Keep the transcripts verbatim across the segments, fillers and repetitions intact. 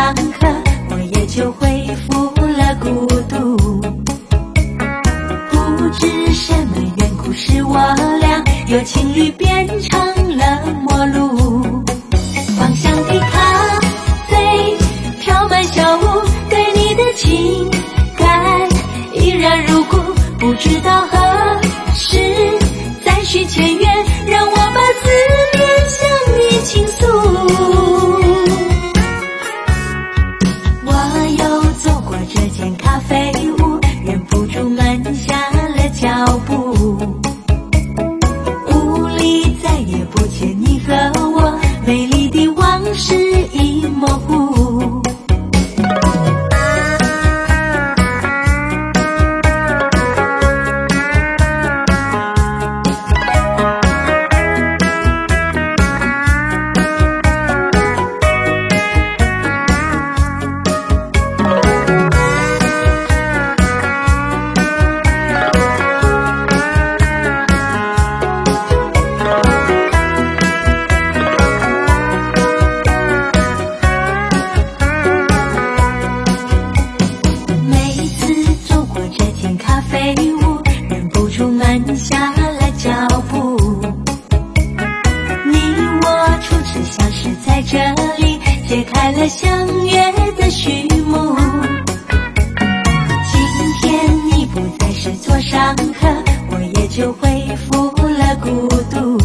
上课，我也就恢复了孤独。不知什么缘故使我俩由情侣变成了陌路。芳香的咖啡飘满小屋，对你的情感依然如故，不知道何时再续前缘，让我把思念向你倾诉。我又走过这间咖啡屋，忍不住慢下了脚步，屋里再也不见你和我，美丽的往事已模糊。忍不住慢下了脚步，你我初次相识在这里，揭开了相约的序幕。今天你不再是座上客，我也就恢复了孤独。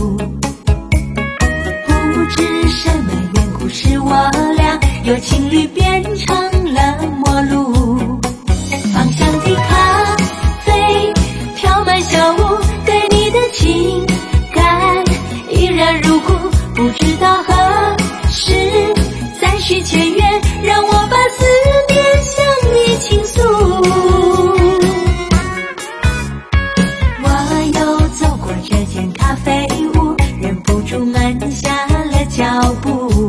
不知什么缘故使我俩由情侣变成了陌路。芳香的咖啡飘满小屋，对你的情感依然如故，不知道何时再续前缘，让我把思念向你倾诉。我又走过这间咖啡屋，忍不住慢下了脚步，